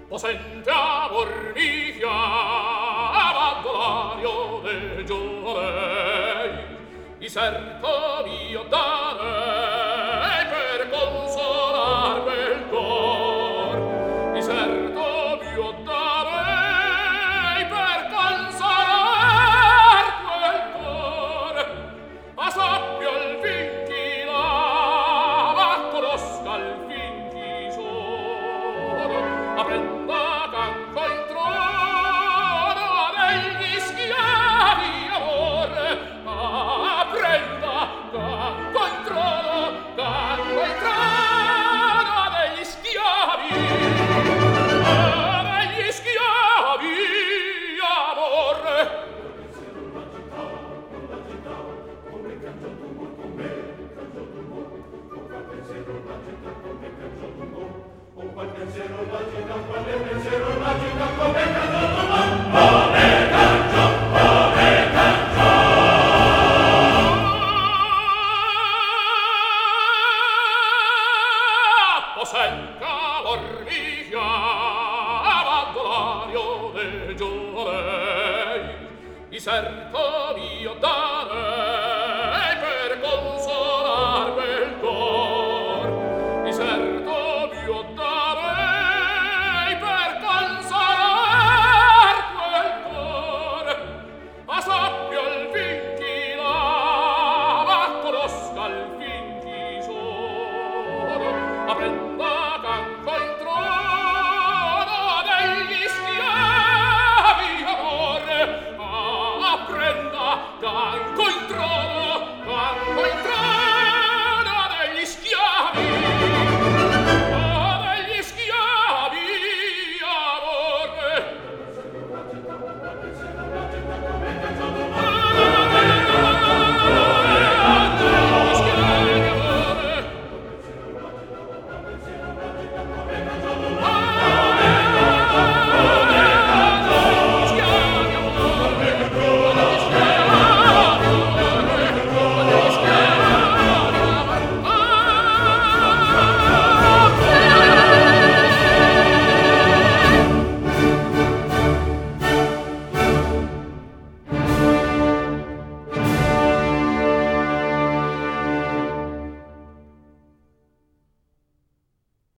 Possente amor mio, abbandolario del giorei, di certo mio darei per consolar quel cor, di certo mio darei per consolar quel cor, ma sappia il fin chi l'ama, conosca il fin chi sono, apprenda canto il trono degli schiavi amore, apprenda canto il trono degli schiavi amore. Possente amor mio, abbandolario del giorei, di certo mio